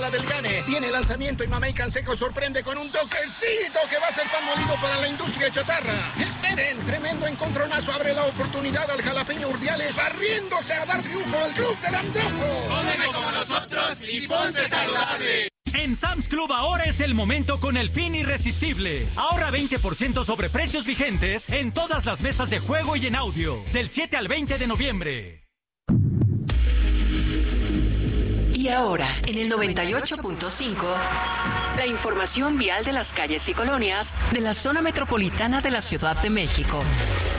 temporada del Gane. Viene el lanzamiento y Mamey Canseco sorprende con un toquecito que va a ser pan molido para la industria chatarra. ¡Esperen! Tremendo encontronazo abre la oportunidad al jalapeño Urdiales, barriéndose a dar triunfo al Club del Antojo. Come como nosotros y ponte saludable. En Sam's Club ahora es el momento con el fin irresistible. Ahorra 20% sobre precios vigentes en todas las mesas de juego y en audio. Del 7 al 20 de noviembre. Y ahora, en el 98.5, la información vial de las calles y colonias de la zona metropolitana de la Ciudad de México.